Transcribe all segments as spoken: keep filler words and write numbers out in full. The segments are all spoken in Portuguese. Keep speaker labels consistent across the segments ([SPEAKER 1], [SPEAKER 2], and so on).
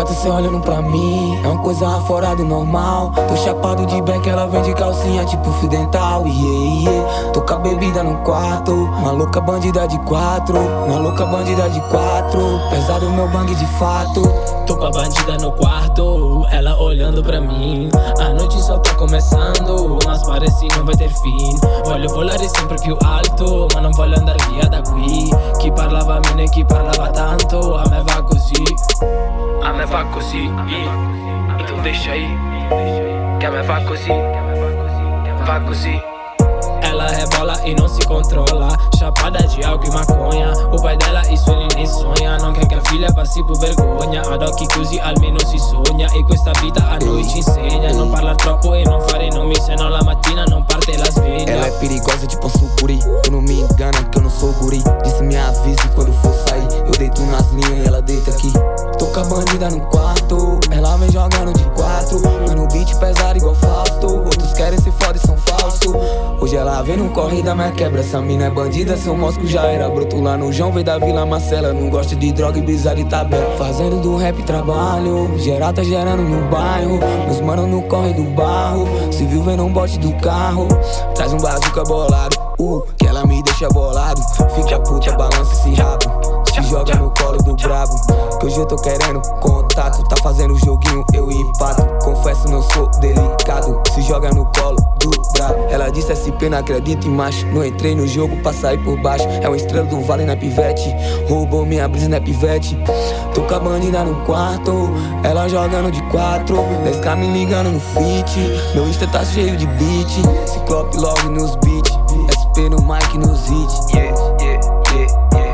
[SPEAKER 1] gata, cê olhando pra mim, é uma coisa fora do normal. Tô chapado de beck, ela vem de calcinha tipo fio dental. Yeah, yeah. Tô com a bebida no quarto, uma louca bandida de quatro, uma louca bandida de quatro. Pesado meu bang de fato.
[SPEAKER 2] Tô com a bandida no quarto, ela olhando pra mim. A noite só tá começando, mas parece não vai ter fim. Voglio volare sempre più alto, ma non voglio andare via da qui. Chi parlava meno e chi parlava tanto, a me va così, a me va così. Então deixa aí, que a me va così, va così. Ela rebola e não se controla, chapada de álcool e maconha. O pai dela isso ele nem sonha, não quer que a filha passe por vergonha. Ad occhi chiusi almeno si sogna, e questa vita a noi ci insegna. Non parlare troppo e non fare nomi, se no la mattina non parte la sveglia.
[SPEAKER 1] Ela é perigosa tipo um sucuri, tu não me engana que eu não sou guri. Disse me avise quando for sair, eu deito nas linhas e ela deita aqui. Tô com a bandida no quarto, ela vem jogando de quatro. Mano, beat pesado igual Fausto, outros querem ser foda e são falsos. Hoje ela vem no corrida, mas quebra. Essa mina é bandida, seu mosco já era broto lá no João, veio da Vila Marcela. Não gosta de droga e brisa de tabela. Fazendo do rap trabalho, geral tá gerando no bairro. Meus mano no corre do barro, se viu vem no bote do carro. Traz um bazuca bolado, uh, que ela me deixa bolado. Fica puta, balança esse rabo, se joga no colo do brabo. Que hoje eu tô querendo contato, tá fazendo joguinho, eu e pato. Confesso, não sou delicado, se joga no colo do brabo. Ela disse S P, não acredito em macho, não entrei no jogo pra sair por baixo. É uma estrela do vale na pivete, roubou minha brisa na pivete. Tô com a bandida no quarto, ela jogando de quatro. dez K me ligando no fit, meu Insta tá cheio de beat. Ciclope log nos beats, S P no mic nos hits. Yeah, yeah, yeah, yeah.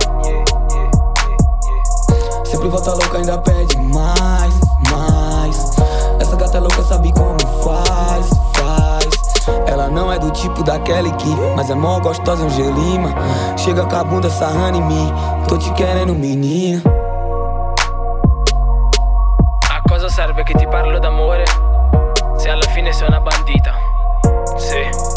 [SPEAKER 1] Sempre volta louca, ainda pede mais, mais. Essa gata louca sabe como faz, faz. Ela não é do tipo daquela que, mas é mó gostosa, Angelima. Chega com a bunda sarrando em mim, tô te querendo, menina.
[SPEAKER 2] A cosa serve che ti parlo d'amore, se alla fine sei una bandita. Sì.